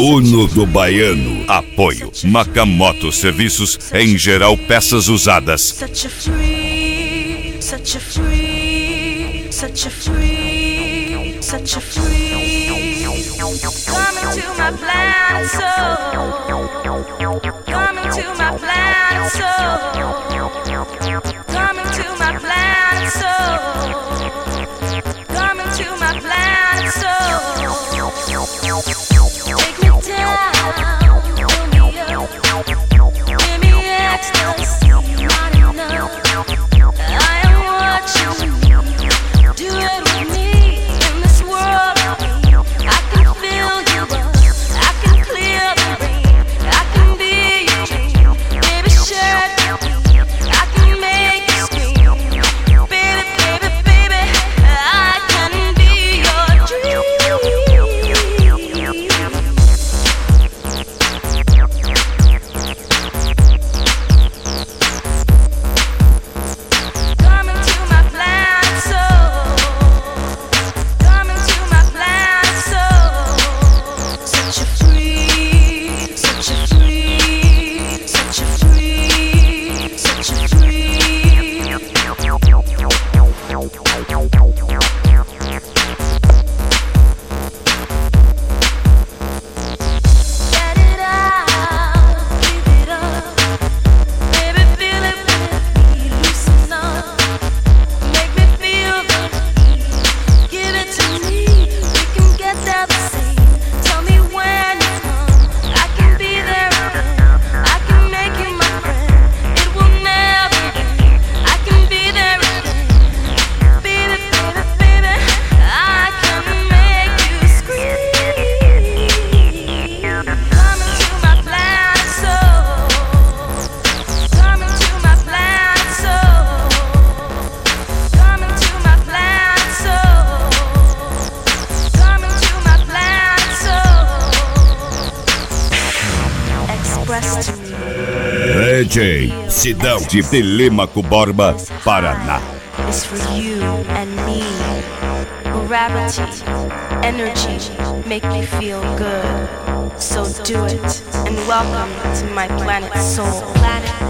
Uno do Baiano. Apoio Makamoto Serviços em geral peças usadas. Such a free, such a free, such a free, such a free. Coming to my planet soul. Coming to my planet soul. Coming to my planet soul. Coming to my planet soul. Take me down, pull me up, give me ecstasy, not enough. I am what you need. Do it with me in this world of me. I can fill you up, I can clear the rain, I can be your dream. Baby, share it with me, I can make you scream. Baby, baby, baby, I can be your dream. Coming to my planet soul. Coming to my planet soul. Such a free, such a free, such a free, such a free. Get it out, give it up. Baby, feel it with me, loosen up. Make me feel the heat, give it to me. We can get there the same. Tell me when you come, I can be there again. I can make you my friend, it will never end. I can be there again. Baby, baby, baby, I can make you scream. Coming to my planet soul. Coming to my planet soul. Coming to my planet soul. Coming to my planet soul. Express to me. DJ Sidão de Telêmaco Borba, Paraná. It's for you and me. Gravity, energy, make me feel good. So do it and welcome to my planet soul. Planet